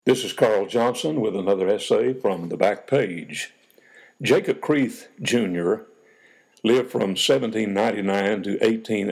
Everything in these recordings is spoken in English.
This is Carl Johnson with another essay from the back page. Jacob Creeth, Jr., lived from 1799 to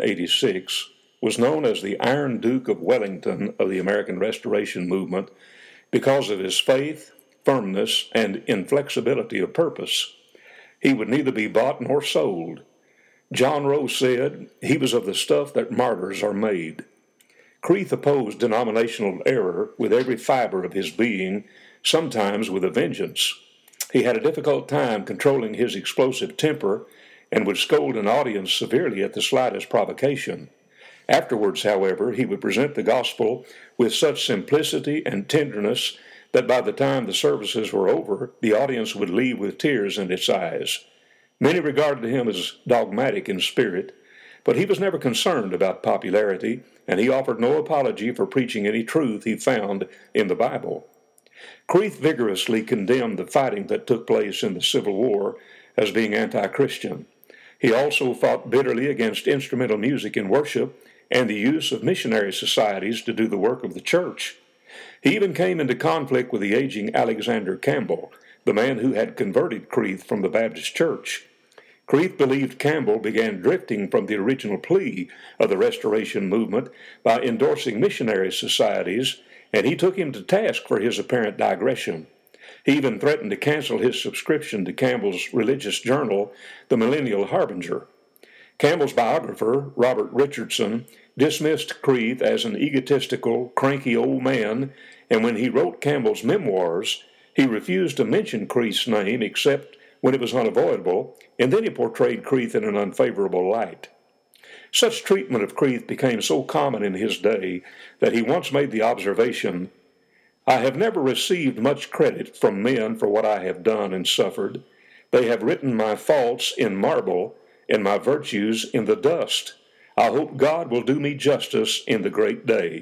1886, was known as the Iron Duke of Wellington of the American Restoration Movement because of his faith, firmness, and inflexibility of purpose. He would neither be bought nor sold. John Rowe said he was of the stuff that martyrs are made. Creeth opposed denominational error with every fiber of his being, sometimes with a vengeance. He had a difficult time controlling his explosive temper and would scold an audience severely at the slightest provocation. Afterwards, however, he would present the gospel with such simplicity and tenderness that by the time the services were over, the audience would leave with tears in its eyes. Many regarded him as dogmatic in spirit, but he was never concerned about popularity, and he offered no apology for preaching any truth he found in the Bible. Creeth vigorously condemned the fighting that took place in the Civil War as being anti-Christian. He also fought bitterly against instrumental music in worship and the use of missionary societies to do the work of the church. He even came into conflict with the aging Alexander Campbell, the man who had converted Creeth from the Baptist Church. Creeth believed Campbell began drifting from the original plea of the Restoration Movement by endorsing missionary societies, and he took him to task for his apparent digression. He even threatened to cancel his subscription to Campbell's religious journal, the Millennial Harbinger. Campbell's biographer, Robert Richardson, dismissed Creeth as an egotistical, cranky old man, and when he wrote Campbell's memoirs, he refused to mention Creeth's name except when it was unavoidable, and then he portrayed Creeth in an unfavorable light. Such treatment of Creeth became so common in his day that he once made the observation, "I have never received much credit from men for what I have done and suffered. They have written my faults in marble and my virtues in the dust. I hope God will do me justice in the great day."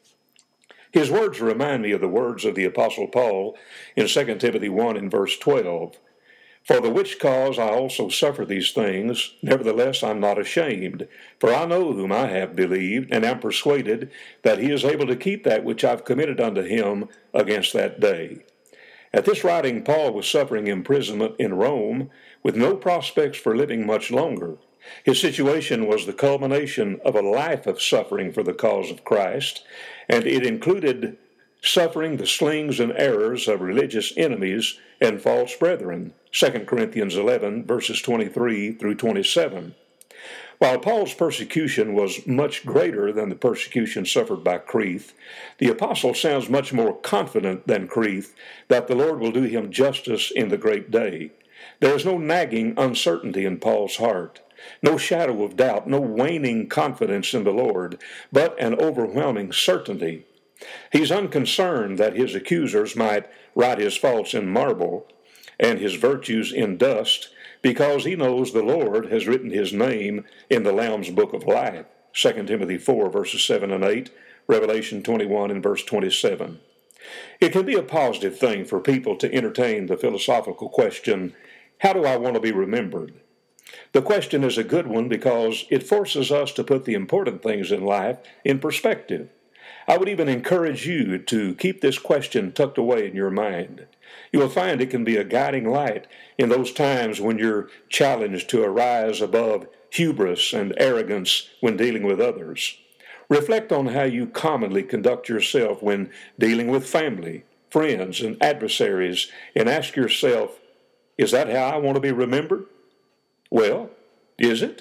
His words remind me of the words of the Apostle Paul in 2 Timothy 1 and verse 12. "For the which cause I also suffer these things, nevertheless I am not ashamed. For I know whom I have believed, and am persuaded that he is able to keep that which I have committed unto him against that day." At this writing, Paul was suffering imprisonment in Rome, with no prospects for living much longer. His situation was the culmination of a life of suffering for the cause of Christ, and it included suffering the slings and errors of religious enemies and false brethren, 2 Corinthians 11, verses 23 through 27. While Paul's persecution was much greater than the persecution suffered by Creeth, the apostle sounds much more confident than Creeth that the Lord will do him justice in the great day. There is no nagging uncertainty in Paul's heart, no shadow of doubt, no waning confidence in the Lord, but an overwhelming certainty. He's unconcerned that his accusers might write his faults in marble and his virtues in dust, because he knows the Lord has written his name in the Lamb's Book of Life, 2 Timothy 4, verses 7 and 8, Revelation 21 and verse 27. It can be a positive thing for people to entertain the philosophical question, how do I want to be remembered? The question is a good one because it forces us to put the important things in life in perspective. I would even encourage you to keep this question tucked away in your mind. You will find it can be a guiding light in those times when you're challenged to arise above hubris and arrogance when dealing with others. Reflect on how you commonly conduct yourself when dealing with family, friends, and adversaries, and ask yourself, is that how I want to be remembered? Well, is it?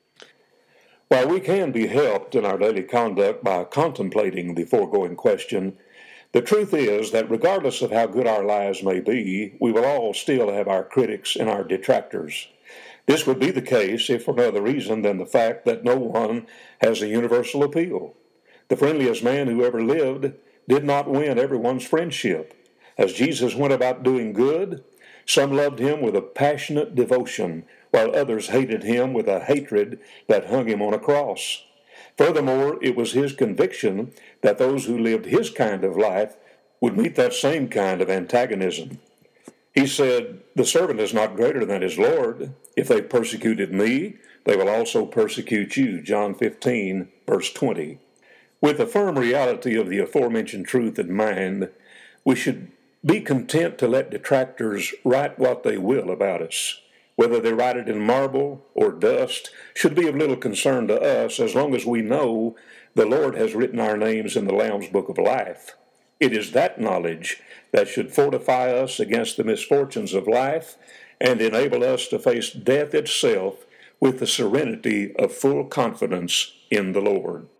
While we can be helped in our daily conduct by contemplating the foregoing question, the truth is that regardless of how good our lives may be, we will all still have our critics and our detractors. This would be the case if for no other reason than the fact that no one has a universal appeal. The friendliest man who ever lived did not win everyone's friendship. As Jesus went about doing good, some loved him with a passionate devotion, while others hated him with a hatred that hung him on a cross. Furthermore, it was his conviction that those who lived his kind of life would meet that same kind of antagonism. He said, "The servant is not greater than his Lord. If they persecuted me, they will also persecute you." John 15, verse 20. With the firm reality of the aforementioned truth in mind, We should be content to let detractors write what they will about us. Whether they write it in marble or dust should be of little concern to us as long as we know the Lord has written our names in the Lamb's Book of Life. It is that knowledge that should fortify us against the misfortunes of life and enable us to face death itself with the serenity of full confidence in the Lord.